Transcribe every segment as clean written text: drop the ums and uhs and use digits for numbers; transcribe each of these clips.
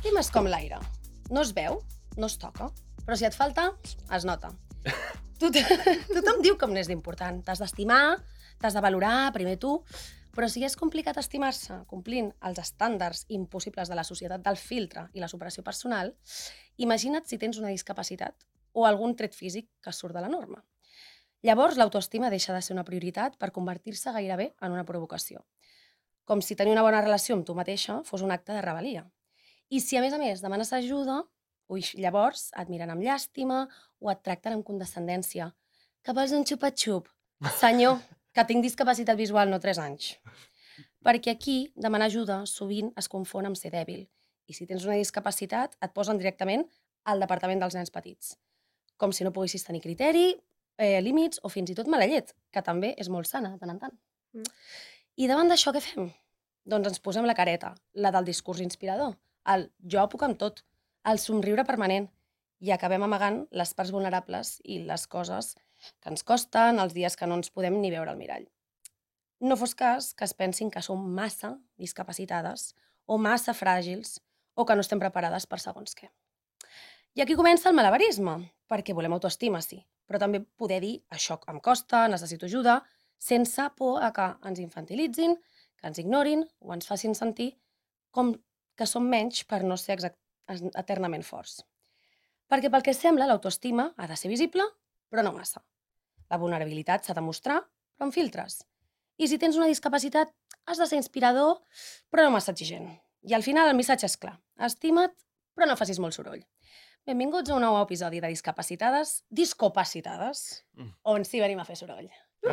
l'autoestima és com l'aire. No es veu, no es toca, però si et falta, es nota. Tothom diu com n'és d'important. T'has d'estimar, t'has de valorar, primer tu, però si és complicat estimar-se complint els estàndards impossibles de la societat del filtre i la superació personal, imagina't si tens una discapacitat o algun tret físic que surt de la norma. Llavors, l'autoestima deixa de ser una prioritat per convertir-se gairebé en una provocació. Com si tenir una bona relació amb tu mateixa fos un acte de rebel·lia. I si, a més, demanes ajuda, llavors et miren amb llàstima o et tracten amb condescendència. Que vols un xupa-xup? Senyor, que tinc discapacitat visual, no 3 anys. Perquè aquí, demanar ajuda sovint es confon amb ser dèbil. I si tens una discapacitat, et posen directament al departament dels nens petits. Com si no poguessis tenir criteri, límits o fins i tot mala llet, que també és molt sana, de tant en tant. I davant d'això què fem? Doncs ens posem la careta, la del discurs inspirador, el jo puc amb tot, el somriure permanent, i acabem amagant les parts vulnerables i les coses que ens costen, els dies que no ens podem ni veure al mirall. No fos cas que es pensin que som massa discapacitades o massa fràgils o que no estem preparades per segons què. I aquí comença el malabarisme, perquè volem autoestima, sí, però també poder dir això em costa, necessito ajuda, sense por a que ens infantilitzin, que ens ignorin o ens facin sentir com que som menys per no ser eternament forts. Perquè pel que sembla, l'autoestima ha de ser visible, però no massa. La vulnerabilitat s'ha de mostrar, però amb filtres. I si tens una discapacitat, has de ser inspirador, però no massa exigent. I al final el missatge és clar. Estima't, però no facis molt soroll. Benvinguts a un nou episodi de Discopacitades, on sí venim a fer soroll.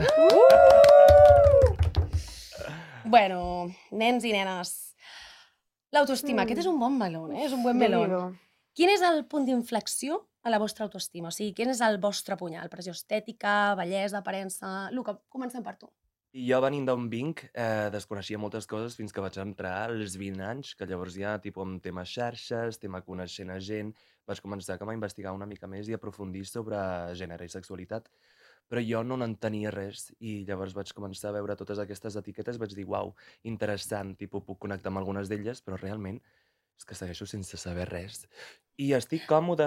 Bueno, nens i nenes, l'autoestima, aquest és un bon melón, és un buen melón. Quin és el punt d'inflexió a la vostra autoestima? O sigui, quin és el vostre punyal? Pressió estètica, bellesa, aparença... Luca, comencem per tu. Jo venint d'on vinc, desconeixia moltes coses fins que vaig entrar als 20 anys, que llavors ja, amb temes xarxes, tema coneixent a gent, vaig començar a investigar una mica més i aprofundir sobre gènere i sexualitat. Però jo no n'entenia res i llavors vaig començar a veure totes aquestes etiquetes i vaig dir, uau, interessant, puc connectar amb algunes d'elles, però realment és que segueixo sense saber res. I estic còmode,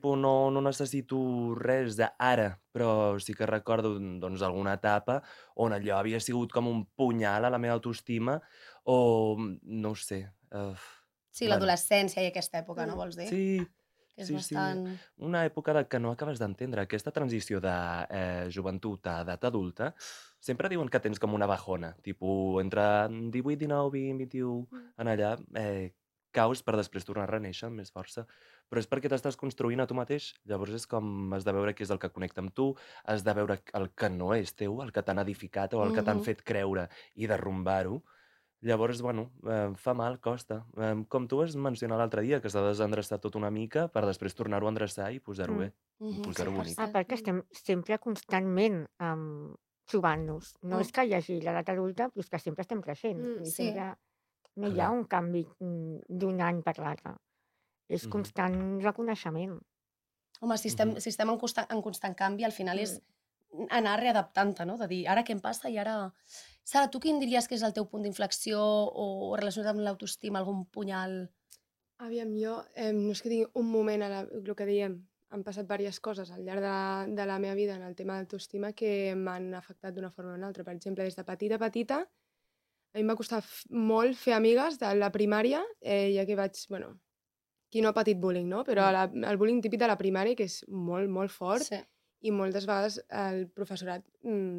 no necessito res d'ara, però sí que recordo doncs, alguna etapa on allò havia sigut com un punyal a la meva autoestima o no ho sé. Sí, l'adolescència i aquesta època, no vols dir? Sí, Que és sí, bastant... una època que no acabes d'entendre. Aquesta transició de joventut a edat adulta, sempre diuen que tens com una bajona, entre 18, 19, 20, 21, en allà caus per després tornar a renéixer amb més força. Però és perquè t'estàs construint a tu mateix. Llavors és com has de veure què és el que connecta amb tu, has de veure el que no és teu, el que t'han edificat o el que t'han fet creure i derrumbar-ho. Llavors, bueno, fa mal, costa. Com tu has mencionat l'altre dia, que s'ha de desendreçar tot una mica per després tornar-ho a endreçar i posar-ho bé, posar-ho bonic. Perquè estem sempre constantment trobant-nos. No és que hi hagi l'edat adulta, però és que sempre estem creixent. Sí. No hi ha un canvi d'un any per l'altre. És constant reconeixement. Home, si estem en constant canvi, al final és anar readaptant-te, no? De dir, ara què em passa i ara... Sara, tu quin diries que és el teu punt d'inflexió o relacionat amb l'autoestima, algun punyal? Aviam, jo no és que tingui un moment, el que dèiem, han passat diverses coses al llarg de la meva vida en el tema d'autoestima que m'han afectat d'una forma o una altra. Per exemple, des de petita, a mi em va costar molt fer amigues de la primària, ja que vaig, bueno, qui no ha patit bullying, no? Però el bullying típic de la primària, que és molt, molt fort, i moltes vegades el professorat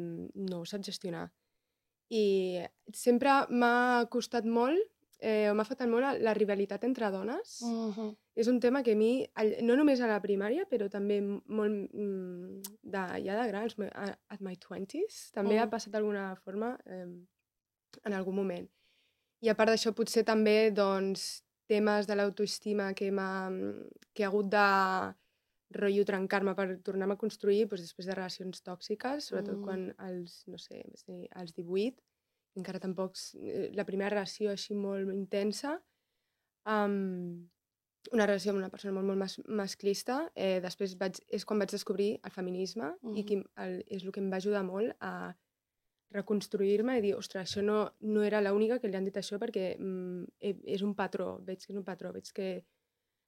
no ho sap gestionar. I sempre m'ha costat molt, m'ha afectat molt la rivalitat entre dones. És un tema que a mi, no només a la primària, però també molt ja de grans, at my 20s, també ha passat d'alguna forma en algun moment. I a part d'això, potser també doncs, temes de l'autoestima que he hagut de rotllo trencar-me per tornar-me a construir després de relacions tòxiques, sobretot quan als 18, encara tampoc... La primera relació així molt intensa, una relació amb una persona molt masclista, després és quan vaig descobrir el feminisme i és el que em va ajudar molt a reconstruir-me i dir, ostres, això no era l'única que li han dit això perquè és un patró, veig que és un patró, veig que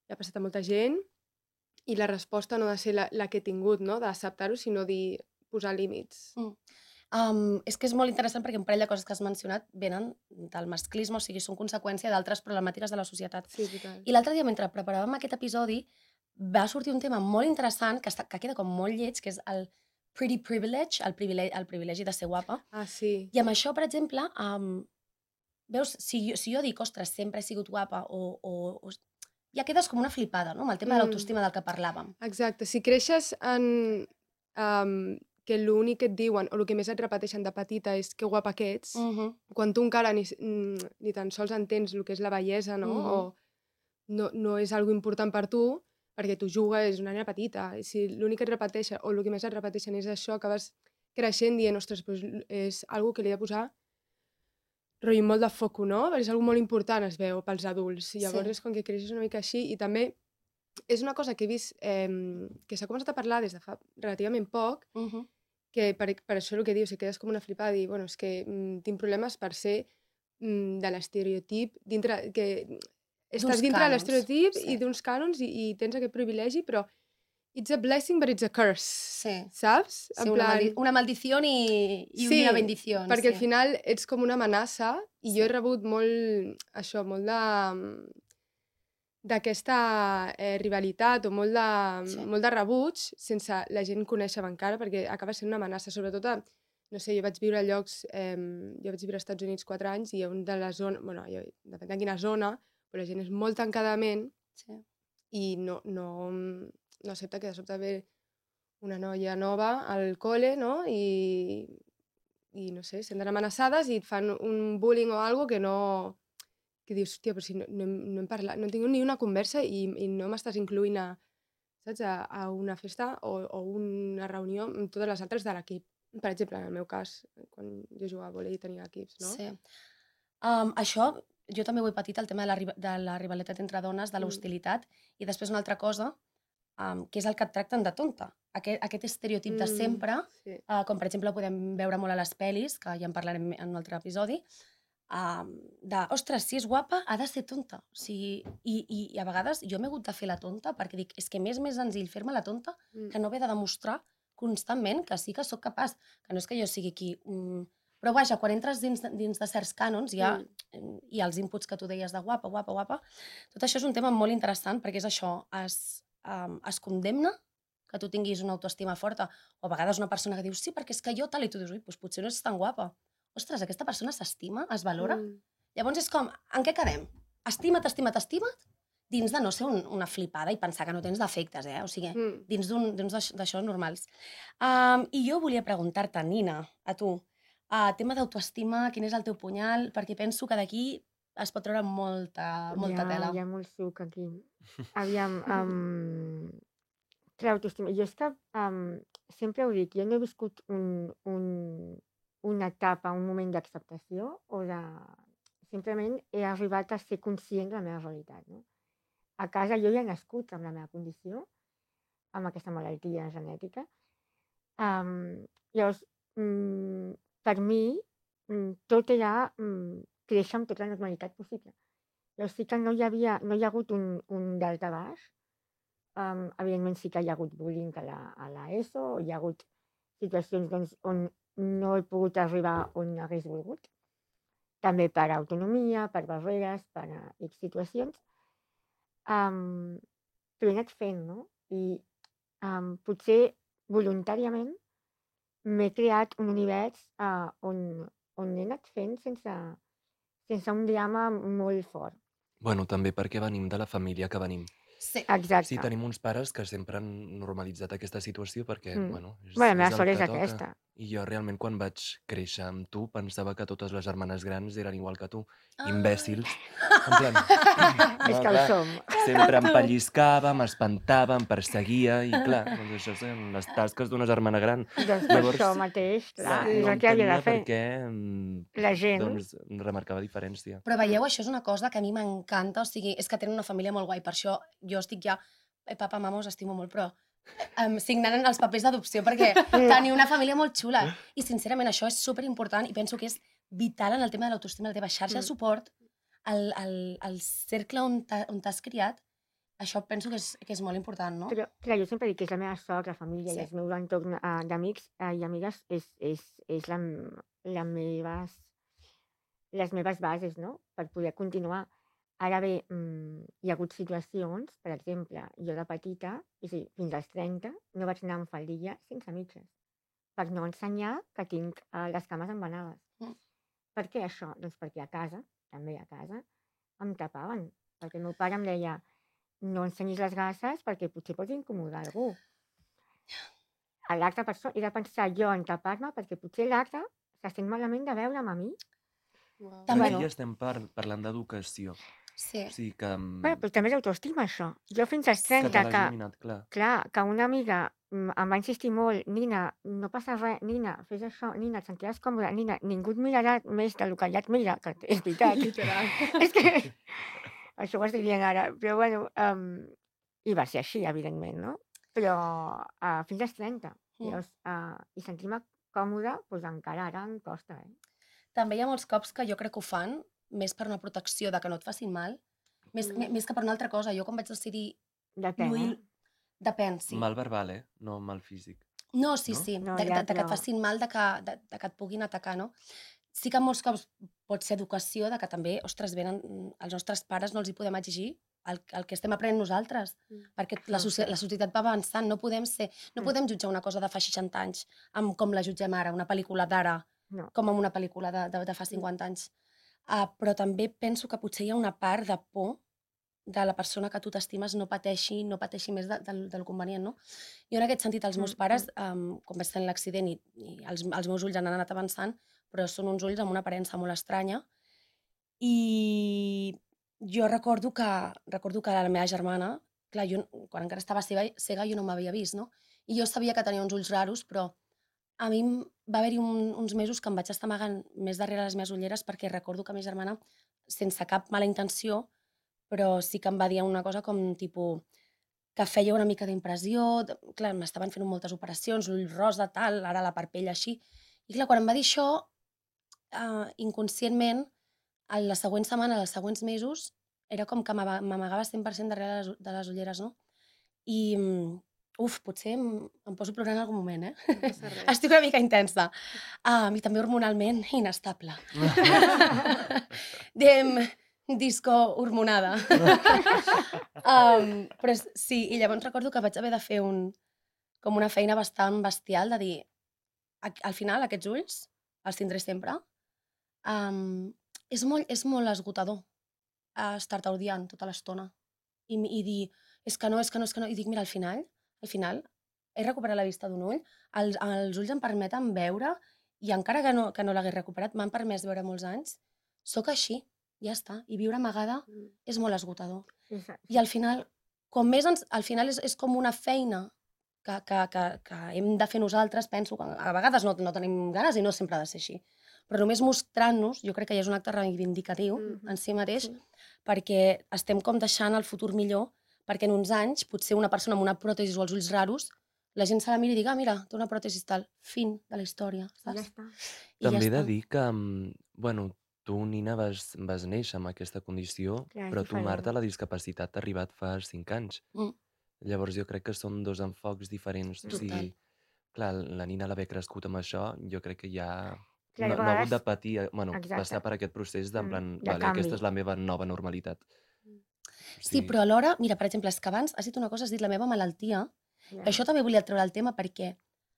ha passat a molta gent, i la resposta no ha de ser la que he tingut, no? D'acceptar-ho, sinó posar límits. És que és molt interessant perquè un parell de coses que has mencionat venen del masclisme, o sigui, són conseqüència d'altres problemàtiques de la societat. Sí, total. I l'altre dia, mentre preparàvem aquest episodi, va sortir un tema molt interessant que queda com molt lleig, que és el pretty privilege, el privilegi de ser guapa. Ah, sí. I amb això, per exemple, veus, si jo dic, ostres, sempre he sigut guapa, ja quedes com una flipada, no?, amb el tema de l'autoestima del que parlàvem. Exacte. Si creixes en que l'únic que et diuen, o el que més et repeteixen de petita és que guapa que ets, quan tu encara ni tan sols entens el que és la bellesa, no? O no és algo important per tu, perquè tu jugues, és una nena petita. I si l'únic que et repeteixen, o el que més et repeteixen és això, acabes creixent dient, ostres, doncs és algo que li he de posar rotllo molt de foco, no? Perquè és algo molt important, es veu, pels adults. I llavors és com que creixes una mica així, i també és una cosa que he vist que s'ha començat a parlar des de fa relativament poc, que per això el que dius, si quedes com una flipada, dir, bueno, és que tinc problemes per ser de l'estereotip, que estàs dintre de l'estereotip i d'uns cànons i tens aquest privilegi, però it's a blessing but it's a curse, saps? Sí, una maldició i una bendició. Sí, perquè al final ets com una amenaça, i jo he rebut molt d'aquesta rivalitat o molt de rebuig sense la gent conèixer encara, perquè acaba sent una amenaça, sobretot no sé, jo vaig viure a llocs, jo vaig viure als Estats Units 4 anys i un de la zona, bueno, depèn de quina zona, però la gent és molt tancadament i no accepta que de sobte ve una noia nova al col·le, no? I no sé, senten amenaçades i et fan un bullying o alguna cosa que dius, hòstia, però si no hem parlat, no hem tingut ni una conversa i no m'estàs incloent a una festa o una reunió amb totes les altres de l'equip. Per exemple, en el meu cas, quan jo jugava a vòlei i tenia equips, no? Sí. Això, jo també ho he patit, el tema de la rivalitat entre dones, de l'hostilitat, i després una altra cosa, que és el que et tracten de tonta. Aquest estereotip de sempre, com per exemple podem veure molt a les pel·lis, que ja en parlarem en un altre episodi, ostres, si és guapa, ha de ser tonta. I a vegades jo m'he hagut de fer la tonta perquè dic, és que m'és més senzill fer-me la tonta que no haver de demostrar constantment que sí que sóc capaç, que no és que jo sigui aquí... Però vaja, quan entres dins de certs cànons i els inputs que tu deies de guapa, guapa, guapa, tot això és un tema molt interessant perquè és això, es condemna que tu tinguis una autoestima forta, o a vegades una persona que diu, sí, perquè és que jo tal, i tu dius, ui, doncs potser no és tan guapa. Ostres, aquesta persona s'estima, es valora? Llavors és com, en què quedem? Estima't, dins de no ser una flipada i pensar que no tens defectes, o sigui, dins d'això normals. I jo volia preguntar-te, Nina, a tu, tema d'autoestima, quin és el teu punyal? Perquè penso que d'aquí es pot treure molta tela. Hi ha molt suc aquí. Aviam, l'autoestima. Jo és que sempre ho dic, jo no he viscut una etapa, un moment d'acceptació o de... Simplement he arribat a ser conscient de la meva realitat, no? A casa jo ja he nascut amb la meva condició, amb aquesta malaltia genètica. Llavors, per mi, tot era créixer amb tota la normalitat possible. Llavors sí que no hi ha hagut un dalt a baix. Evidentment sí que hi ha hagut bullying a l'ESO, hi ha hagut situacions on no he pogut arribar on hagués volgut. També per autonomia, per barreres, per X situacions. Però he anat fent, no? I potser voluntàriament m'he creat un univers on he anat fent sense un drama molt fort. Bueno, també perquè venim de la família que venim. Sí. Exacte. Sí, tenim uns pares que sempre han normalitzat aquesta situació perquè, bueno, la meva és sort el és que toca. aquesta. I jo realment quan vaig créixer amb tu pensava que totes les germanes grans eren igual que tu. Imbècils. En plan... És que ho clar, som. sempre em pelliscava, m'espantava, em perseguia i clar, doncs això són les tasques d'una germana gran. Doncs per això mateix, clar, és el que havia de fer. Perquè La gent... doncs, remarcava diferència. Però veieu, això és una cosa que a mi m'encanta, o sigui, és que tenen una família molt guai, per això jo estic ja, papa, mama, us estimo molt, però signant els papers d'adopció perquè teniu una família molt xula. I sincerament això és superimportant i penso que és vital en el tema de l'autoestima, la teva xarxa de suport, el cercle on t'has criat, Això penso que és molt important, no? Però, clar, jo sempre dic que és la meva sort, la família Sí. i el meu entorn d'amics i amigues és les meves bases, no?, per poder continuar. Ara bé, hi ha hagut situacions, per exemple, jo de petita, és a dir, fins als 30, no vaig anar amb faldilla sense mitges, per no ensenyar que tinc les cames embenades. Mm. Per què això? Doncs perquè a casa, també a casa, em tapaven, perquè el meu pare em deia no ensenyis les gasses perquè potser pots incomodar algú. L'altre he de pensar jo en tapar-me perquè potser l'altre se sent malament de veure'm a mi. Uau. També- Aquí estem parlant d'educació. Sí. O sigui que... Bueno, però també és autoestima, això. Jo fins als que 30, te l'hagi minat, clar. clar, que una amiga em va insistir molt, Nina, no passa res, Nina, fes això, Nina, et sentiràs còmoda, Nina, ningú et mirarà més del que ja et mira, que és veritat. Literal. És que això ho estic dient ara, però bueno, i va ser així, evidentment, no? Però fins als 30, llavors, i sentir-me còmoda, doncs encara ara em costa, També hi ha molts cops que jo crec que ho fan més per una protecció de que no et facin mal, més que per una altra cosa. Jo quan vaig decidir Depèn, lluir... Depèn, sí. Mal verbal, no mal físic. No, sí, No? sí, No, de ja, que et però- facin mal, de que et puguin atacar, no? Sí que molts cops pot ser educació, de que també, ostres, venen, els nostres pares no els hi podem exigir el que estem aprenent nosaltres, perquè la societat va avançant, no podem jutjar una cosa de fa 60 anys com la jutgem ara, una pel·lícula d'ara, No. com una pel·lícula de fa 50 anys. Però també penso que potser hi ha una part de por de la persona que tu t'estimes no pateixi més del convenient, no? Jo en aquest sentit, els meus pares, quan vaig tenir l'accident i els meus ulls han anat avançant, però són uns ulls amb una aparença molt estranya, i jo recordo que la meva germana, clar, jo, quan encara estava cega jo no m'havia vist, no? I jo sabia que tenia uns ulls raros, però a mi va haver-hi uns mesos que em vaig estar amagant més darrere les meves ulleres perquè recordo que la meva germana, sense cap mala intenció, però sí que em va dir una cosa com tipus que feia una mica d'impressió, clar, m'estaven fent moltes operacions, l'ull rosa, tal, ara la parpell així. I clar, quan em va dir això, inconscientment, a la següent setmana, als següents mesos, era com que m'amagava 100% darrere de les ulleres, no? I, potser em poso a plorar en algun moment, No passa res. Estic una mica intensa. I també hormonalment inestable. Disco hormonada. Però sí, i llavors recordo que vaig haver de fer com una feina bastant bestial de dir, al final aquests ulls els tindré sempre. És molt esgotador estar-te odiant tota l'estona i dir, és que no, i dic, mira, al final he recuperat la vista d'un ull, els ulls em permeten veure, i encara que no l'hagués recuperat, m'han permès veure molts anys, sóc així, ja està, i viure amagada és molt esgotador. I al final, al final és com una feina que hem de fer nosaltres, penso, que a vegades no tenim ganes i no sempre ha de ser així, però només mostrant-nos, jo crec que ja és un acte reivindicatiu en si mateix, perquè estem com deixant el futur millor, perquè en uns anys, potser una persona amb una pròtesi o els ulls raros, la gent se la mira i diga, mira, té una pròtesi tal, fin de la història, Ja saps? està. També he de dir que, bueno, tu, Nina, vas néixer amb aquesta condició, Clar, és però tu, diferent. Marta, la discapacitat t'ha arribat fa 5 anys. Llavors jo crec que són dos enfocs diferents. O sigui, clar, la Nina l'haver crescut amb això, jo crec que ja Clar, no a ha hagut de vegades- patir, Exacte. passar per aquest procés d'en plan, de vale, canvi. aquesta és la meva nova normalitat. Sí, però alhora, mira, per exemple, és que abans has dit una cosa, has dit la meva malaltia, Ja. això també volia treure el tema perquè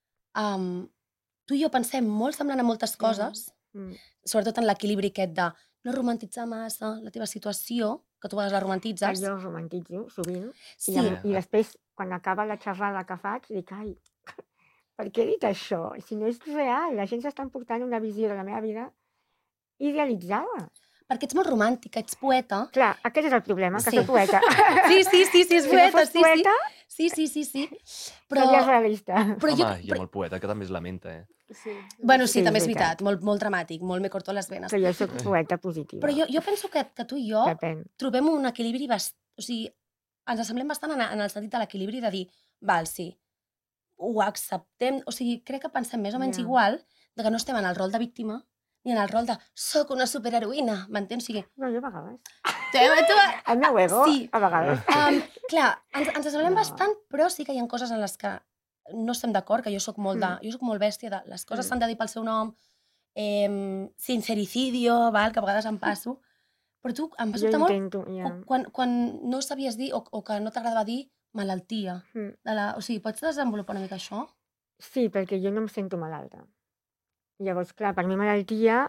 tu i jo pensem molt semblant a moltes coses, sobretot en l'equilibri aquest de no romantitzar massa la teva situació, que tu a vegades la romantitzes. Jo romantitzo sovint. Sí, I després, quan acaba la xerrada que faig, dic, ai, per què he dit això? Si no és real, la gent s'està portant una visió de la meva vida idealitzada. perquè ets molt romàntica, ets poeta. Clar, aquest és el problema, que Sí. soc poeta. Sí, és Si no poeta, fos poeta, sí. seria realista. Però Home, hi ha molt poeta que també es lamenta, Sí. Bueno, sí, Sí, també és és veritat, molt dramàtic, molt me corto les venes. Però jo soc poeta positiva. Però jo penso que tu i jo Depèn. trobem un equilibri o sigui, ens assemblem bastant en el sentit de l'equilibri de dir, val, sí, ho acceptem, o sigui, crec que pensem més o menys Ja. igual, de que no estem en el rol de víctima ni en el rol de soc una superheroïna, m'entens? O sigui, No, jo a vegades. El meu ego, Sí. a vegades. Clar, ens assemblem No. bastant, però sí que hi ha coses en les que no estem d'acord, que jo sóc molt, jo sóc molt bèstia de les coses s'han de dir pel seu nom, sincericidio, val, que a vegades em passo, però tu em va Jo sobtar molt intento, ja. quan no sabies dir o que no t'agradava dir malaltia. Mm. O sigui, pots desenvolupar una mica això? Sí, perquè jo no em sento malalta. Llavors, clar, per mi malaltia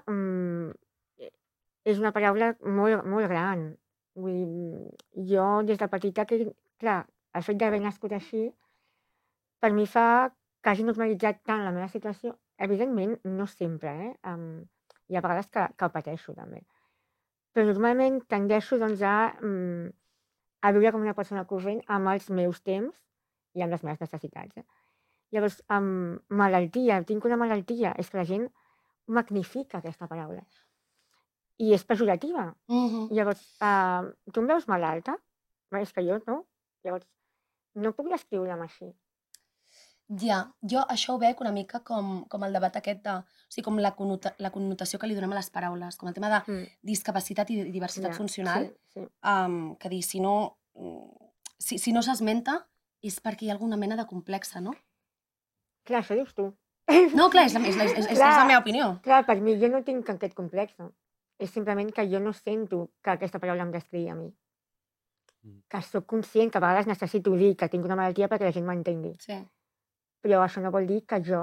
és una paraula molt, molt gran. Vull dir, jo des de petita, clar, el fet d'haver nascut així, per mi fa que hagi normalitzat tant la meva situació. Evidentment, no sempre, hi ha vegades que ho pateixo, també. Però normalment tendeixo, doncs, a viure com una persona corrent amb els meus temps i amb les meves necessitats. Llavors, malaltia, tinc una malaltia, és que la gent magnifica aquesta paraula. I és pejorativa. Llavors, tu em veus malalta? És que jo no. Llavors, no puc descriure'm així. Ja, jo això ho veig una mica com el debat aquest o sigui, com la connotació que li donem a les paraules, com el tema de discapacitat i diversitat funcional, que dir, si no s'esmenta és perquè hi ha alguna mena de complexa, no? Clar, això dius tu. No, clar, és la meva opinió. Clar, per mi jo no tinc aquest complex. És simplement que jo no sento que aquesta paraula em descrigui a mi. Que sóc conscient que a vegades necessito dir que tinc una malaltia perquè la gent m'entengui. Sí. Però això no vol dir que jo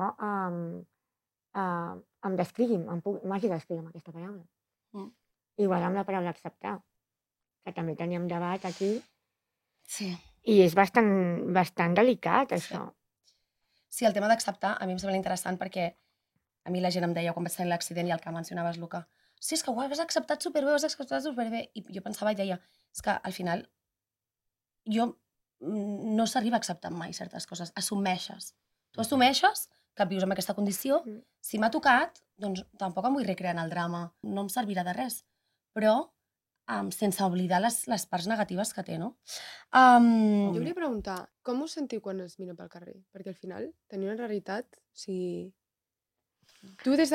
em descrigui, m'hagi de descriure amb aquesta paraula. Igual amb la paraula acceptar, que també teníem debat aquí. Sí. I és bastant delicat, això. Sí, el tema d'acceptar a mi em sembla interessant perquè a mi la gent em deia quan vaig tenir l'accident i el que mencionaves, Luca, sí, és que ho has acceptat superbé, ho has acceptat superbé. I jo pensava i deia, és que al final no s'arriba a acceptar mai certes coses, assumeixes. Tu assumeixes que vius amb aquesta condició, si m'ha tocat, doncs tampoc em vull recrear en el drama, no em servirà de res, però sense oblidar les parts negatives que té, no? Jo volia preguntar, com us sentiu quan es mira pel carrer? Perquè al final teniu una realitat, o sigui... Tu des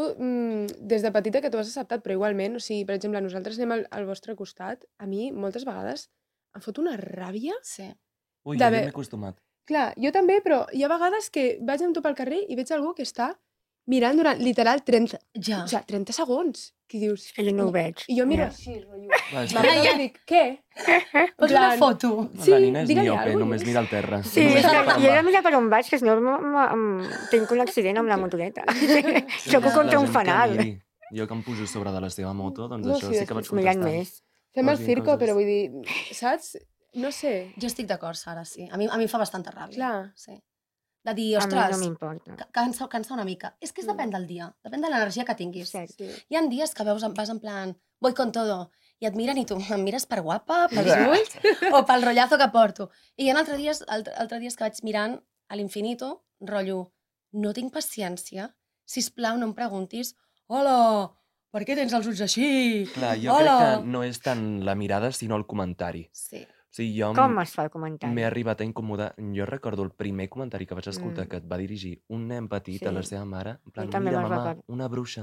de petita que t'ho has acceptat, però igualment, o sigui, per exemple, nosaltres anem al vostre costat, a mi moltes vegades em fot una ràbia. Sí. Ui, jo ja m'he acostumat. Clar, jo també, però hi ha vegades que vaig amb tu pel carrer i veig algú que està mirant durant, literal, 30 segons. Que dius... Que jo no ho veig. I jo miro així, rotllo. Ja. Dic, què? Pots una foto? La nina és digue-li miope, alguna cosa. només mira al terra. Sí, és que jo he de mirar per on vaig, que si no tinc un accident amb la motoreta. Xoco contra un fanal. Jo que em pujo sobre de la seva moto, doncs No, això sí, sí que vaig Mirant contestant. més. Fem el Posin circo, coses. però vull dir, saps? No sé. Jo estic d'acord, Sara, sí. A mi em fa bastanta ràbia. Clar. Sí. De dir, A mi no ostres, m'importa. cansa una mica. És que depèn del dia, depèn de l'energia que tinguis. Cert. Sí. Hi ha dies que vas en plan, voy con todo, i et miren i tu em mires per guapa, pels ulls, o pel rotllazo que porto. I hi ha altres dies que vaig mirant a l'infinito, rotllo, no tinc paciència, sisplau, no em preguntis, hola, per què tens els ulls així? Clar, jo crec que no és tant la mirada, sinó el comentari. Sí. O sigui, jo Com es fa el comentari? m'he arribat a incomodar. Jo recordo el primer comentari que vaig escoltar que et va dirigir un nen petit a la seva mare, en plan, Jo també mira, me'n mamà, recordo. una bruixa.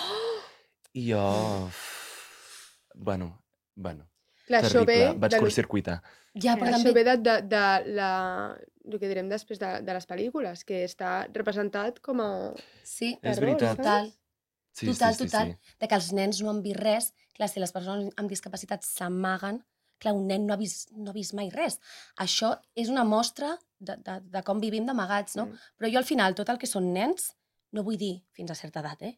I jo... Bueno, Clar, això ve... terrible. Vaig curtcircuitar. Ja, però Això també... ve de el que direm després de les pel·lícules, que està representat com a... Sí, És error, veritat. total. Sí, Total. sí. De que els nens no han vist res. Clar, si les persones amb discapacitat s'amaguen, clar, un nen no ha vist mai res. Això és una mostra de com vivim d'amagats, no? Però jo al final, tot el que són nens, no vull dir fins a certa edat,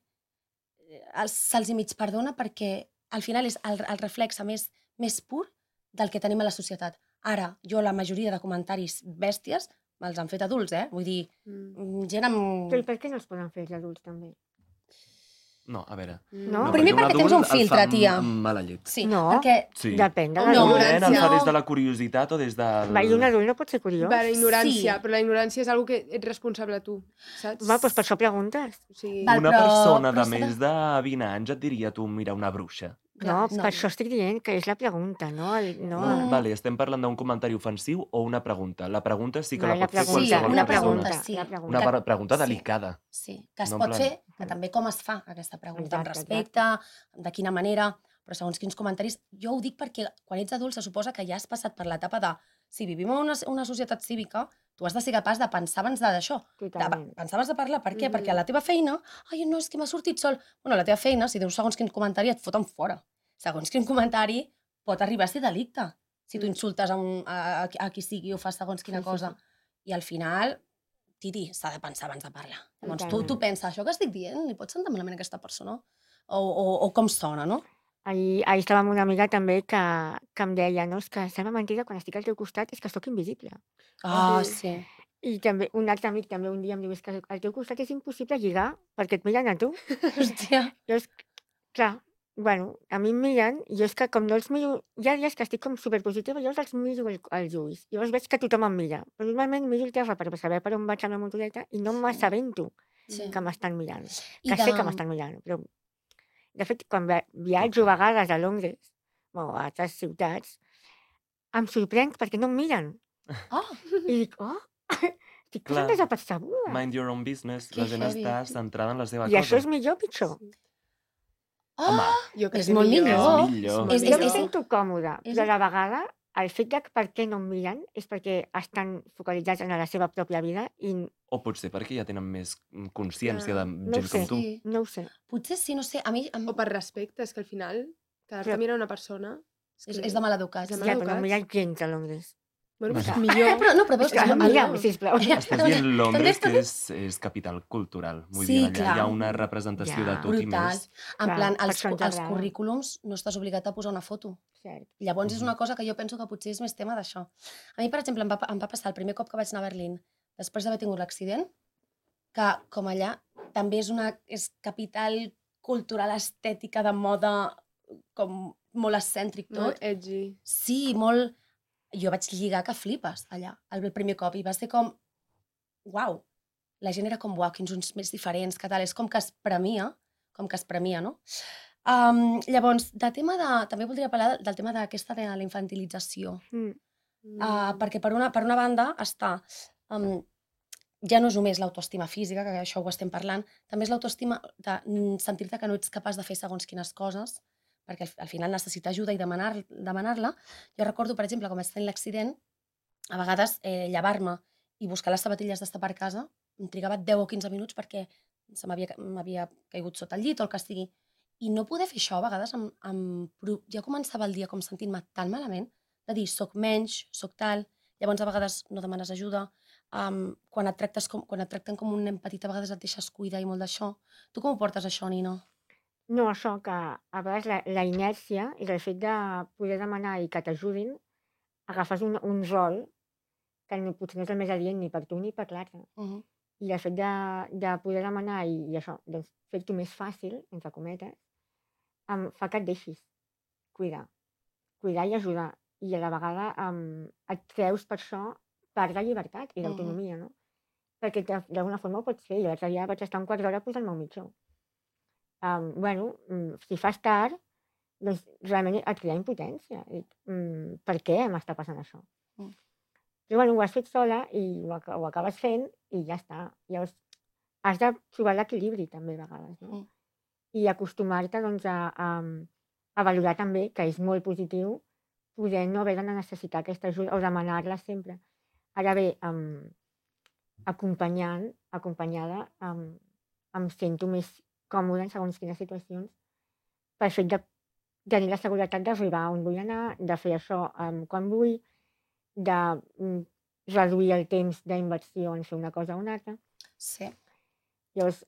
se'ls hi mig perdona perquè al final és el reflexe més pur del que tenim a la societat. Ara, jo la majoria de comentaris bèsties me'ls han fet adults, Vull dir, gent amb... Però i per què no es poden fer els adults, també? No, a veure. No? Primer un perquè tens adult un filtre, el fa tia. amb mala llet. Sí, No. perquè... Sí. Depèn de No, Un l'adult. nen el fa no. des de la curiositat o des del... Va, i un adult no pot ser curiós? La ignorància, Sí. però la ignorància és una que ets responsable tu, saps? Va, doncs per això preguntes. O sigui, Val, Una però- persona però de s'ha de- més de 20 anys et diria tu, mira, una bruixa. No, no. per això estic dient que és la pregunta, no? No, vale, estem parlant d'un comentari ofensiu o una pregunta. La pregunta sí que la pot fer Sí, qualsevol una persona. pregunta, sí. La pregunta. Una pregunta Sí. delicada. Sí, que es No en pot plan- fer, que també com es fa aquesta pregunta, amb Exacte, respecte, de quina manera, però segons quins comentaris, jo ho dic perquè quan ets adult se suposa que ja has passat per l'etapa de, si vivim en una societat cívica, tu has de ser capaç de pensar abans d'això, Totalment. pensar abans de parlar. Per què? Perquè a la teva feina, ai, no, és que m'ha sortit sol. Bueno, a la teva feina, si dius segons quin comentari, et foten fora. Segons quin comentari pot arribar a ser delicte, si tu insultes a qui sigui o fas segons quina cosa. I al final, Titi, s'ha de pensar abans de parlar. Llavors, tu pensa, això que estic dient, li pot sentar malament a aquesta persona? O com sona, no? Ahir estava amb una amiga també que em deia, no, és que sembla mentida quan estic al teu costat, és que sóc invisible. Ah, sí. I també un altre amic també un dia em diu, és que al teu costat és impossible lligar perquè et miren a tu. Hòstia. Llavors, clar, bueno, a mi em miren, i jo és que com no els miro, hi ha dies que estic com superpositiva, llavors els miro als ulls. Llavors veig que tothom em mira. Però normalment miro el terra per saber per on vaig amb la motoreta i no m'assabento que m'estan mirant. Que sé que m'estan mirant, però de fet, quan viatjo a vegades a Londres o a altres ciutats, em sorprenc perquè no em miren. I dic, estic passant desapercebuda. Mind your own business. Que La gent heavy. està centrada en la seva I cosa. això és millor o pitjor? Home, Jo crec és que molt millor. millor. És- Jo em sento còmoda, és- però a la vegada el fet de per què no em miren és perquè estan focalitzats en la seva pròpia vida i O potser perquè ja tenen més consciència de no ho gent com sé. tu. Sí. no ho sé. Potser sí, no sé. A mi O per respecte, és que al final, quedar-te Però- a mirar una persona... és de maleducats. És de Ja, però no educats. em miren gens a Londres. Bueno, doncs Bueno. millor. Però veus, és molt Mira'm, millor. sisplau. Estàs dient Londres, També que és capital cultural. Vull Sí, dir, allà clar. hi ha una representació de Ja. tot i Brutal. més. En Clar, plan, per als això ens agrada. currículums no estàs obligat a posar una foto. Cert. Llavors és una cosa que jo penso que potser és més tema d'això. A mi, per exemple, em va passar el primer cop que vaig anar a Berlín, després d'haver tingut l'accident, que com allà també és capital cultural, estètica, de moda, com molt excèntric tot. Molt edgy. Sí, molt... Jo vaig lligar que flipes allà, el primer cop, i va ser com... Uau! La gent era com, uau, quins uns més diferents, que tal. És com que es premia, no? Llavors, també voldria parlar del tema d'aquesta de la infantilització. Perquè per una banda està... ja no és només l'autoestima física, que això ho estem parlant, també és l'autoestima de sentir-te que no ets capaç de fer segons quines coses, perquè al final necessita ajuda i demanar-la. Jo recordo, per exemple, quan vaig tenir l'accident, a vegades llevar-me i buscar les sabatilles d'estar per casa em trigava 10 o 15 minuts perquè m'havia caigut sota el llit o el que sigui. I no poder fer això, a vegades, ja començava el dia com sentint-me tan malament, de dir, soc menys, soc tal, llavors a vegades no demanes ajuda, quan et tracten com un nen petit, a vegades et deixes cuidar i molt d'això. Tu com ho portes, això, Nina? No, això, que a vegades la inèrcia és el fet de poder demanar i que t'ajudin, agafes un rol que potser no és el més adient ni per tu ni per l'altre. I el fet de poder demanar i això, doncs fer-t'ho més fàcil, entre cometes, fa que et deixis cuidar i ajudar. I a la vegada et treus per això part de llibertat i d'autonomia, no? Perquè d'alguna forma ho pots fer. Jo l'altre dia vaig estar un quart d'hora posant-me un mitjó. Si fas tard, doncs realment et crea impotència. Per què m'està passant això? Però ho has fet sola i ho acabes fent i ja està. Llavors, has de trobar l'equilibri també a vegades, no? I acostumar-te doncs, a valorar també, que és molt positiu, poder no haver de necessitar aquesta ajuda o demanar-la sempre. Ara bé, acompanyada, em sento més còmoda en segons quines situacions pel fet de tenir la seguretat d'arribar on vull anar, de fer això quan vull, de reduir el temps d'inversió en fer una cosa o una altra. Sí. Llavors,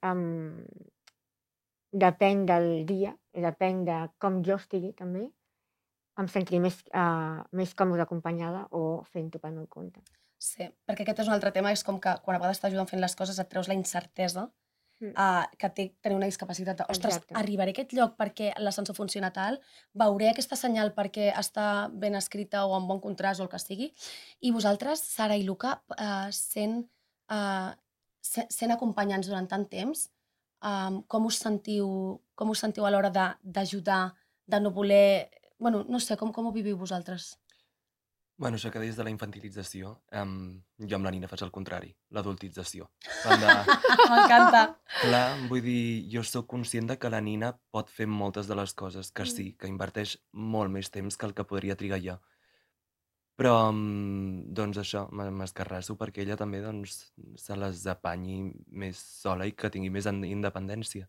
depèn del dia, depèn de com jo estigui també, em sentiré més còmoda acompanyada o fent-ho pel meu compte. Sí, perquè aquest és un altre tema, és com que quan a vegades t'ajuden fent les coses et treus la incertesa que té tenir una discapacitat de, ostres, arribaré a aquest lloc perquè l'ascensor funciona tal, veuré aquesta senyal perquè està ben escrita o amb bon contrast o el que sigui. I vosaltres, Sara i Luca, sent acompanyants durant tant temps, com us sentiu a l'hora d'ajudar, de no voler... Bueno, no sé, com ho viviu vosaltres? Bueno, això que deies de la infantilització, jo amb la Nina faig el contrari, l'adultització. M'encanta. Clar, vull dir, jo sóc conscient de que la Nina pot fer moltes de les coses, que sí, que inverteix molt més temps que el que podria trigar jo. Però, doncs això, m'escarrasso perquè ella també doncs, se les apanyi més sola i que tingui més independència.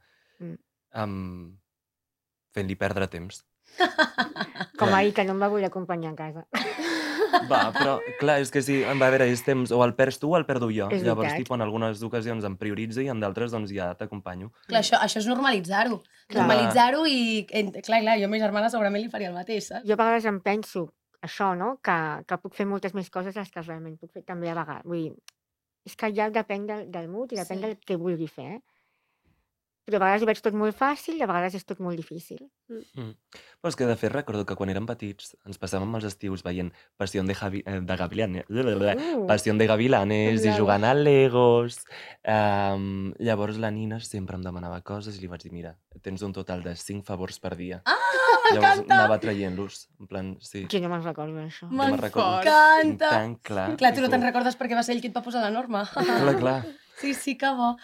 Fent-li perdre temps. Com Clar. ahir, que no em va voler acompanyar a casa. Va, però clar, és que sí, va, a veure, és temps, o el perds tu o el perdo jo. És Llavors, veritat. tipus, en algunes ocasions em prioritzo i en d'altres, doncs, ja t'acompanyo. Clar, això és normalitzar-ho. Clar. Normalitzar-ho i, clar, jo a ma germana segurament li faria el mateix, saps? Jo a vegades em penso això, no? Que puc fer moltes més coses les que realment puc fer també a vegades. Vull dir, és que ja depèn del mood i depèn Sí. del que vulgui fer, Però a vegades ho veig tot molt fàcil i a vegades és tot molt difícil. Però és que, de fet, recordo que quan érem petits ens passàvem els estius veient Passió de Gavilanes, Passió de Gavilanes i Semblava. jugant a Legos. Llavors la Nina sempre em demanava coses i li vaig dir, mira, tens un total de 5 favors per dia. Llavors m'encanta! anava traient-los, en plan, sí. Jo no me'n recordo d'això. Jo me'n recordo M'encanta! tan clar. Clar, tu no tipus, te'n recordes perquè va ser ell qui et va posar la norma. Clar. Sí, que bo.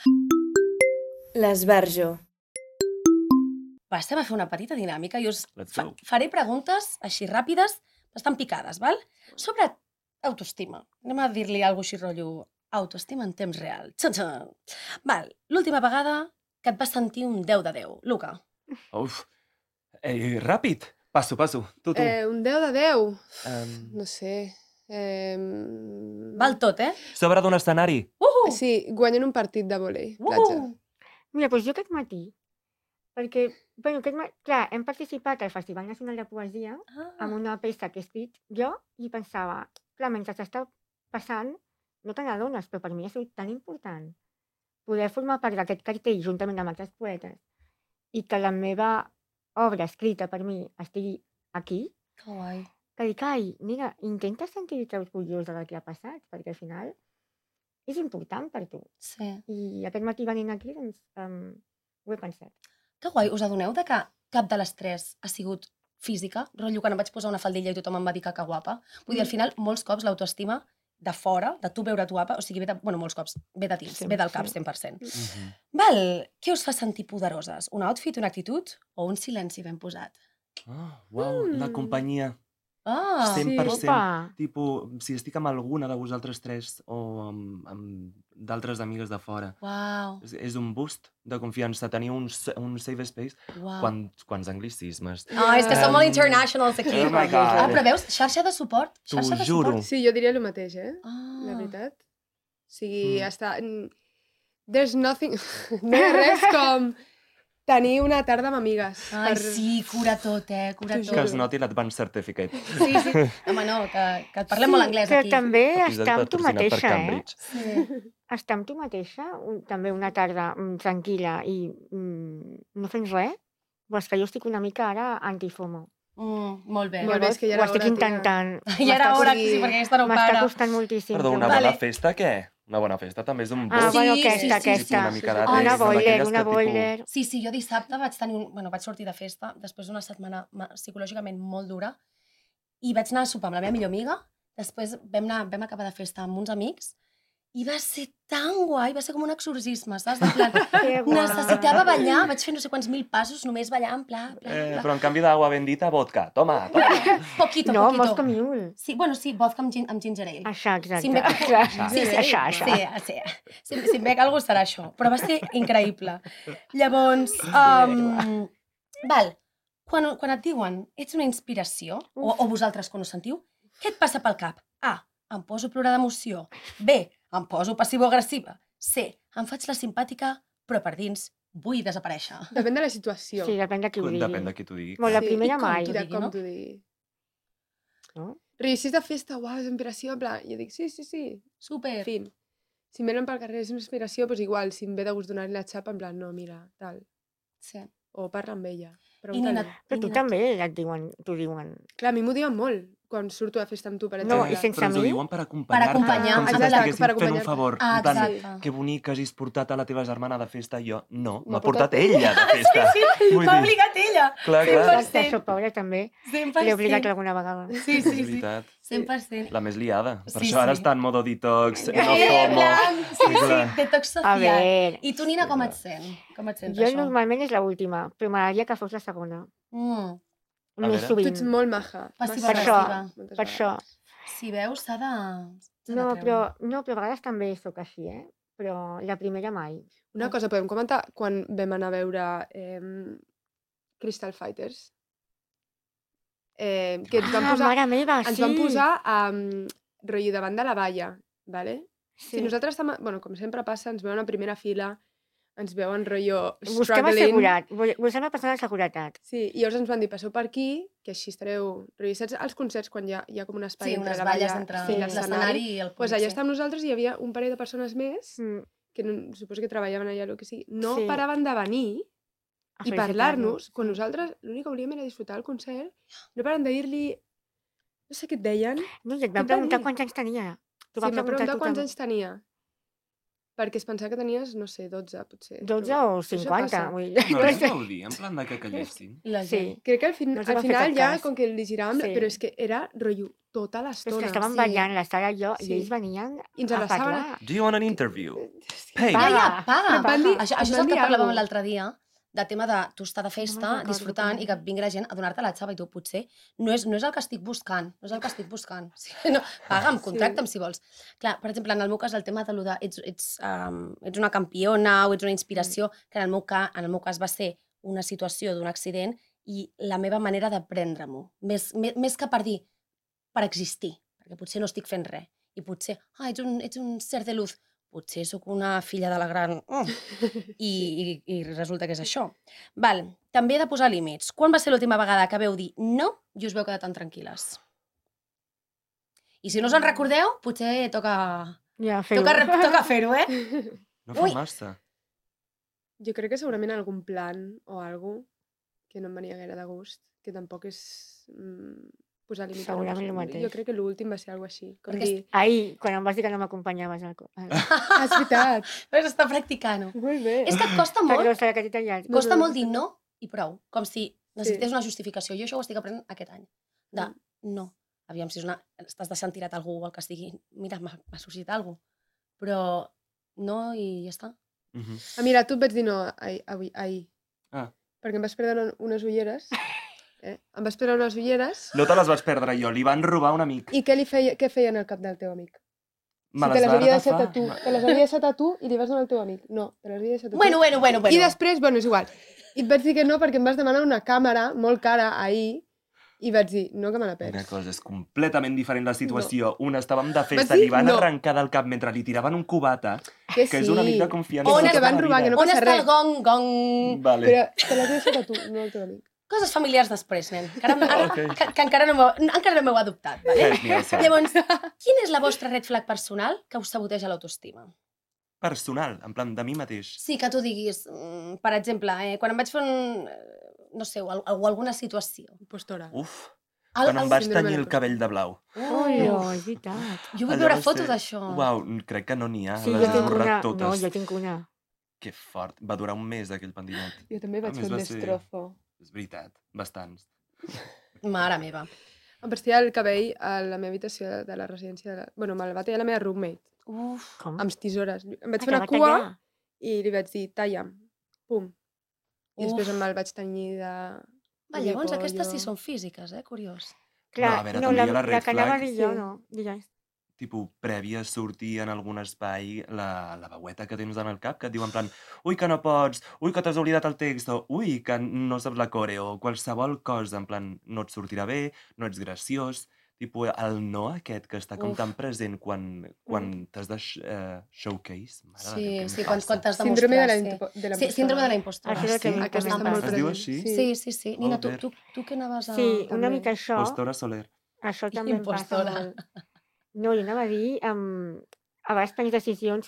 L'esbarjo. Va, estem a fer una petita dinàmica i us Let's go. faré preguntes així ràpides, bastant picades, val? Sobre autoestima. Anem a dir-li alguna cosa així rotllo autoestima en temps real. Txan. Val, l'última vegada que et vas sentir un 10 de 10. Luca. Uf. Ràpid. Passo. Tu. Un 10 de 10. Em, No sé. Val tot, eh? Sobre d'un escenari. Sí, guanyen un partit de vòlei, platja. Mira, doncs jo aquest matí, perquè, bueno, clar, hem participat al Festival Nacional de Poesia amb una peça que he escrit jo i pensava, clar, mentre s'està passant, no te n'adones, però per mi ha sigut tan important poder formar part d'aquest cartell juntament amb altres poetes i que la meva obra escrita per mi estigui aquí, Que guai. que dic, ai, mira, intenta sentir-te orgullosa del que ha passat, perquè al final és important per tu. Sí. I aquest matí venint aquí, doncs, ho he pensat. Que guai. Us adoneu de que cap de les tres ha sigut física? Rotllo, quan em vaig posar una faldilla i tothom em va dir que guapa. Vull dir, al final, molts cops l'autoestima de fora, de tu veure tu guapa, o sigui, molts cops, ve de dins, Sí, ve del cap, sí. 100%. Mhm. Val, què us fa sentir poderoses? Un outfit, una actitud o un silenci ben posat? Uau, la companyia. Ah, 100%. Opa! Tipo, si estic amb alguna de vosaltres tres o amb d'altres amigues de fora, uau, és un boost de confiança. Tenir un safe space. uau. Quants anglicismes. Ah, és que som molt Em, internationals aquí. oh my God. Ah, però veus, xarxa de suport. T'ho Xarxa de juro. suport. Sí, jo diria el mateix, la Ah, veritat. O sigui, there's nothing... No hi ha res com tenir una tarda amb amigues. ai, sí, cura tot, cura T'ho tot. Que es noti l'Advanced Certificate. Sí. Home, no, que et parlem molt anglès però aquí. també Episodi estar amb tu patrocinat per mateixa, Cambridge. Sí. Estar amb tu mateixa, també una tarda tranquil·la i no fent res, però és que jo estic una mica ara antifomo. Molt bé. Molt bé, és que ja ho era estic hora, tia. intentant. Ja era hora, Sí. sí, perquè aquesta no M'està para. costant moltíssim. Perdó, una també. bona Vale. festa, què? Una bona festa també és un Ah, boost. bueno, Sí, aquesta, sí, aquesta. una mica de Ai, Una test, amb boiler, aquelles una que, tipus, boiler. Sí, jo dissabte vaig sortir de festa després d'una setmana psicològicament molt dura i vaig anar a sopar amb la meva millor amiga, després vam acabar de festa amb uns amics i va ser tan guai, va ser com un exorcisme, saps? En plan, Que guai. necessitava ballar, vaig fer no sé quants mil passos només ballant, bla. Però en canvi d'agua bendita, vodka. Toma. Poquito. No, Moscow Mule. Sí, vodka amb ginger ale. Això, exacte. Si em ve, Clar. sí, Això. Sí. Si em ve que algú serà això. Però va ser increïble. Llavors, val, quan et diuen ets una inspiració, o vosaltres quan ho sentiu, què et passa pel cap? A, em poso a plorar d'emoció. B, em poso passivo-agressiva. C, em faig la simpàtica, però per dins vull desaparèixer. Depèn de la situació. Sí, depèn de qui ho digui. Depèn de qui t'ho digui. Molt la Sí, primera i com mai. t'ho De digui, com no? t'ho digui. No? Però si és de festa, uau, és inspiració, en plan, jo dic, sí. Super. Fin. Si em venen pel carrer és una inspiració, doncs igual, si em ve de gust donar-li la xapa, en plan, no, mira, tal. Sí. O parla amb ella. I Nina, Però tu també t'ho diuen. Clar, a mi m'ho diuen molt. quan surto a festa amb tu, per No, exemple. i sense Però ens ho mi? diuen per acompanyar-te. acompanyar. Com si Exacte, t'estiguessin per fent un acompanyar-te. favor. Ah, En plan, exacte. que bonic que hagis portat a la teva germana de festa. Jo, no, M'ha m'ha portat portat ella de festa. Vull M'ha dir, obligat ella. clar, clar. Exacte, això, pobra, també. 100%. L'he obligat alguna vegada. Sí, És sí, sí. veritat. 100%. La més liada. Per Sí, això ara sí. està en modo detox, no En FOMO. plan, sí, sí, Clar. detox A social. veure, I tu, Nina, com et sents? Com et sents, jo això? normalment és l'última, però m'agradaria que fos la segona. Mm, A Més veure. Tu sovint. ets molt maja. Passiva Per massa això, maja, moltes per vegades. això. si veus, s'ha de No, treure. però a vegades també sóc així, Però la primera mai. Una cosa, podem comentar quan vam anar a veure Crystal Fighters? Que ens van posar, mare meva, ens sí! van posar rotllo davant de la valla, ¿vale? Sí. Si nosaltres estem, bueno, com sempre passa, ens veuen a primera fila, ens veuen rotllo Busquem struggling. assegurat, busquem una persona de seguretat. Sí, i llavors ens van dir, passeu per aquí, que així estareu... Rotllo, saps als concerts quan hi ha com un espai Sí, entre unes la valles valla entre sí, i l'escenari l'escenari? i el Doncs públic. allà sí. estàvem nosaltres i hi havia un parell de persones més Mm, que suposo que treballaven allà o el que sigui. No Sí. paraven de venir a i felicitar-nos, parlar-nos, quan sí. nosaltres l'únic que volíem era disfrutar el concert, no paren de dir-li... No sé què et deien. No, i et Què va et van preguntar dir? quants anys tenia. T'ho Sí, va em va preguntar tu quants també. anys tenia. Perquè es pensava que tenies, no sé, 12, potser. 12 però o això 50. passa. Vull dir. No els vau dir, en plan de que callessin. La Sí, gent. Crec que al No els hi al van fer final cap ja, cas. com que li giràvem, Sí. però és que era rotllo tota però és l'estona. que estaven sí. ballant, la Sara i jo, Sí. i ells venien I ens a abraçaven. parlar. Do you want an interview? Hey, Ja, Paga. paga. Però van dir- Això ens és van el que dir parlàvem alguna cosa. l'altre dia, de tema de tu estar de festa, recordo disfrutant, com i que era. vingui la gent a donar-te la xava i tu potser no és el que estic buscant, no és el que estic buscant. Sí, no, paga'm, contracta'm si vols. Clar, per exemple, en el meu cas, el tema de lo de ets una campiona o ets una inspiració, que en el meu cas va ser una situació d'un accident i la meva manera de prendre-m'ho, més que per dir, per existir, perquè potser no estic fent res, i potser, ets un ser de luz, potser sóc una filla de la gran... I resulta que és això. Val, també he de posar límits. Quan va ser l'última vegada que veu dir no i us veu quedar tan tranquil·les? I si no us en recordeu, potser toca Ja, fer-ho. toca fer-ho, no fa Ui. massa. Jo crec que segurament algun plan o algo que no em venia gaire de gust, que tampoc és posar límits. Segurament el mateix. Jo crec que l'últim va ser alguna així. Com Perquè dir, Ahir, quan em vas dir que no m'acompanyaves al... és veritat, Vas estar practicant-ho. molt bé. És que et costa molt, Perdó, Sara, que t'he tallat. costa no, molt dir no i prou. Com si necessités una justificació. Jo això ho estic aprenent aquest any. De no. Aviam, si estàs deixant tirat algú o el que sigui, mira, m'ha suscitat alguna cosa. Però no i ja està. Mira, tu et vaig dir no ahir. Ah. Perquè em vas perdre unes ulleres. Em vas perdre unes ulleres. No te les vas perdre jo, li van robar un amic. I què feien al cap del teu amic? Me Si te les les va havia deixat agafar. a tu. Te les havia deixat a tu i li vas donar al teu amic. No, te les havia deixat a tu. Bueno. I després, bueno, és igual. I et vaig dir que no perquè em vas demanar una càmera molt cara ahir i vaig dir, no, que me la Una perds. cosa, és completament diferent la situació. Una estàvem de festa, dir li van no. arrencar del cap mentre li tiraven un cubata, Que que és un amic de confiança. On de és tota que van la robar, vida. que no On passa està res. el gong? Vale. Però te l'has deixat a tu, no al teu amic. Coses familiars després, nen. Que, Ok. que encara no m'heu adoptat. Vale? Help me, Elsa. Llavors, quina és la vostra red flag personal que us saboteja l'autoestima? Personal, en plan, de mi mateix. Sí, que tu diguis, per exemple, quan em vaig fer no sé, alguna situació. Impostora. Uf, quan em vaig síndrome tenyir el de cabell de blau. Ui, és veritat. Jo vull Allò veure va foto ser- d'això. Uau, crec que no n'hi ha. Sí, les jo he tinc borrat una... totes. No, jo tinc una. Que fort. Va durar un mes, aquell pentinat. Jo també vaig A més, fer un va ser- destrozo. És veritat, bastants. Mare meva. Em vestia el cabell a la meva habitació de la residència. Bueno, me'l va tallar la meva roommate, Uf. Com? amb tisores. Em vaig Ah, fer que una va cua tallar. i li vaig dir, talla'm. Pum. I Uf. després me'l vaig tenyir de... Va, de llavors aquestes pollo. sí són físiques, curiós. Clar, No, a veure, no, també hi ha la la red que anava a flag. dir jo, Sí. no. Digues. Tipus, prèvia a sortir en algun espai, la veueta que tens en el cap, que et diu en plan, ui, que no pots, ui, que t'has oblidat el text, o ui, que no saps la coreo, o qualsevol cosa, en plan, no et sortirà bé, no ets graciós, tipus, el no aquest que està com Uf. tan present quan t'has de showcase. Mare de Déu, Sí, què em sí, quan passa? t'has de Síndrome de mostrar. la impostora. Sí, síndrome de la impostora. Això és el que sí? a mi Aquesta també està em molt passa. Es diu present. així? Sí, sí, sí. Nina, Joder. tu què anaves a... Sí, una també. mica això. Postora Soler. Això també em passa Impostora. molt. No, jo anava a dir, a vegades prens decisions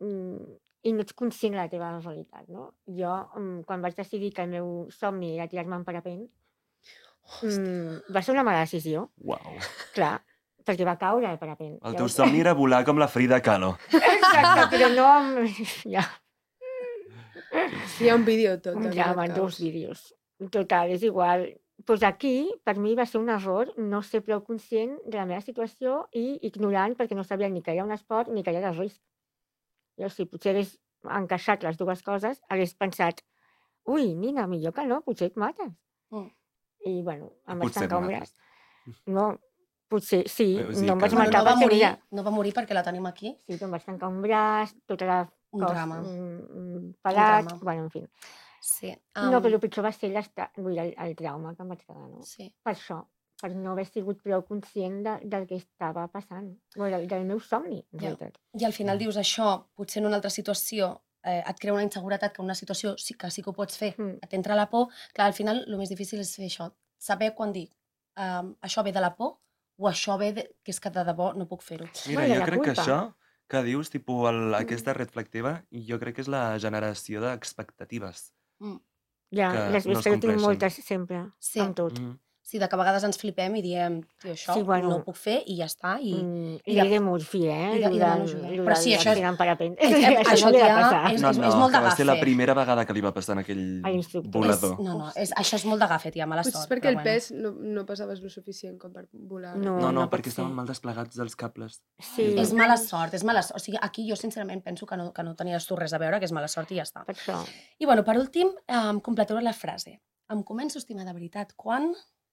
i no ets conscient de la teva realitat, no? Jo, quan vaig decidir que el meu somni era tirar-me en parapent, va ser una mala decisió, Uau. clar, perquè va caure el parapent. El teu somni era volar com la Frida Kahlo. Exacte, però no amb... Ja, Hi ha un vídeo tot. de ja com et van dos caus. vídeos. Total, és igual. Doncs aquí, per mi, va ser un error no ser prou conscient de la meva situació i ignorant perquè no sabia ni que era un esport ni que era de risc. Jo, si potser hagués encaixat les dues coses, hagués pensat ui, Nina, millor que no, potser et mates. Mm. I, bueno, em vaig Potser et tancar un mates. braç. No, potser sí, O sigui no em que- vaig Bueno, matar no va perquè, morir, mira, no va morir perquè la tenim aquí. sí, em vaig tancar un braç, tota la Un drama. pelat, drama. bueno, en fi. Sí. No, però el pitjor va ser el trauma que em vaig quedar, no? Sí. Per això, per no haver sigut prou conscient del que estava passant, bueno, del meu somni, en Ja. realitat. I al final dius això, potser en una altra situació et crea una inseguretat que en una situació sí que ho pots fer, et entra la por. Clar, al final el més difícil és fer això, saber quan dir això ve de la por o això ve que és que de debò no puc fer-ho. Mira, Bueno, jo la crec que culpa. això que dius, aquesta reflectiva, jo crec que és la generació d'expectatives. Ja, Que les no es jo tinc compleixen. moltes sempre, Sí. amb tot. Sí, de que a vegades ens flipem i diem, tio, això Sí, bueno. no ho puc fer i ja està. I I de Murphy, i de Manu Jordà. Però sí, això és- en parapent. això no li va ja passar. és- No, no, molt de que va ser la gafe. primera vegada que li va passar en aquell A l'instructor. volador. No, això és molt de gafe, tia, mala Potser sort. és perquè però el bueno. pes no passaves lo suficient com per volar. No, pot perquè ser. estaven mal desplegats els cables. Sí, És mala sort, és mala sort. O sigui, aquí jo sincerament penso que no tenies tu res a veure, que és mala sort i ja està. per això. I bueno, per últim, completeu la frase. Em començo a estimar de veritat quan...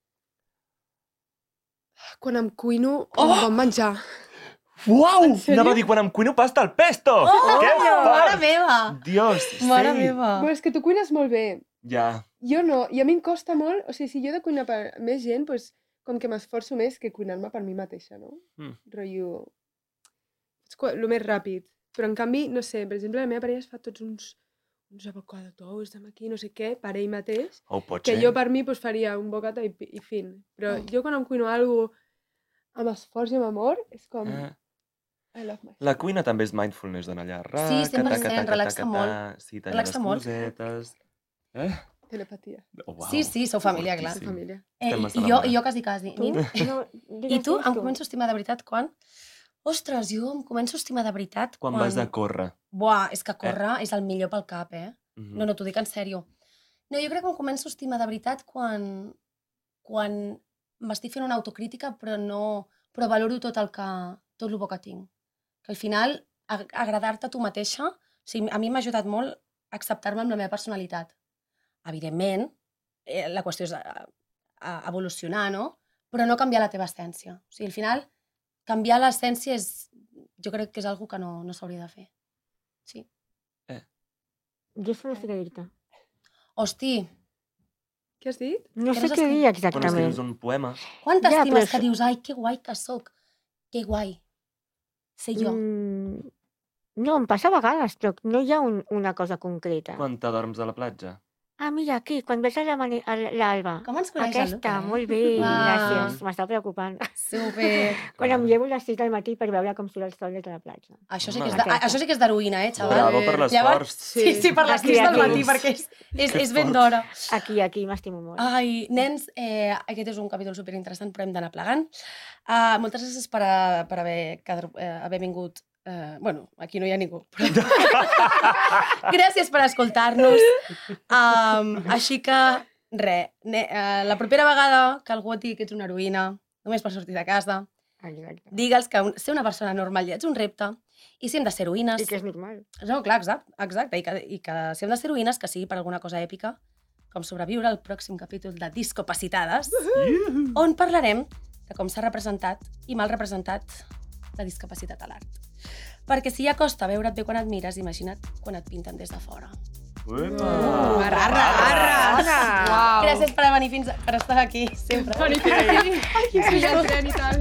Quan em cuino un bon menjar. Uau! En sèrio? Anava a dir quan em cuino pasta al pesto! Que Mare fort! meva! Dios, sí! Mare meva! Bueno, és que tu cuines molt bé. Ja. Jo no, i a mi em costa molt, o sigui, si jo he de cuinar per més gent, doncs, com que m'esforço més que cuinar-me per mi mateixa, no? Rotllo... És el més ràpid. Però, en canvi, no sé, per exemple, la meva parella es fa tots uns avocado toast amb aquí, no sé què, per ell mateix, O pot que ser. jo per mi doncs, faria un bocata i fin. Però jo quan em cuino alguna cosa amb esforç i amb amor, és com... I love myself. La cuina també és mindfulness, d'anar allà. Sí, 100%, relaxa molt. Sí, tallar Relaxa les molt. cosetes. Telepatia. Oh, uau. Sí, sou família, clar. Fortíssim. Família. Estem I bastant a mà. jo quasi. I tu em començo a estimar de veritat quan... Ostres, jo em començo a estimar de veritat Quan vas a córrer. Buah, és que córrer és el millor pel cap, eh? Mhm. No, t'ho dic en sèrio. No, jo crec que em començo a estimar de veritat quan m'estic fent una autocrítica, però valoro tot el bo que tinc. Que al final, agradar-te a tu mateixa, o sigui, a mi m'ha ajudat molt a acceptar-me amb la meva personalitat. Evidentment, la qüestió és evolucionar, no? Però no canviar la teva essència. O sigui, al final, canviar l'essència jo crec que és una cosa que no s'hauria de fer. Sí. Jo això no sé què dir-te. Hosti, Què has dit? No Què sé has què dir Quan exactament. escrius un poema. quan Ja, t'estimes però que això- dius, ai, que guai que sóc, que guai, sé jo. No, em passa a vegades, però no hi ha una cosa concreta. Quan t'adorms a la platja. Ah, mira, aquí, quan veig l'Alba. Com ens coneix el Aquesta, Luca, molt bé, Uau. gràcies. M'està preocupant. Super. Quan em llevo a les 6 del matí per veure com surt el sol des de la platja. Això sí Home. que és d'heroïna, xaval? Bravo per l'esforç. Llavors, sí, per les 6 del matí, perquè és ben d'hora. Aquí m'estimo molt. Ai, nens, aquest és un capítol superinteressant, però hem d'anar plegant. Moltes gràcies per haver vingut. Bueno, aquí no hi ha ningú. Però... gràcies per escoltar-nos. Així que, res, la propera vegada que algú et digui que ets una heroïna, només per sortir de casa, Exacte. digue'ls que ser una persona normal ja ets un repte, i si hem de ser heroïnes... I que és normal. No, clar, exacte. I que si hem de ser heroïnes, que sigui per alguna cosa èpica, com sobreviure al pròxim capítol de Discapacitades, on parlarem de com s'ha representat i mal representat la discapacitat a l'art. Perquè si ja costa veure't bé quan et mires, imagina't quan et pinten des de fora. Arra! Gràcies per venir per estar aquí, sempre. Ai, que sí, el tren i tal.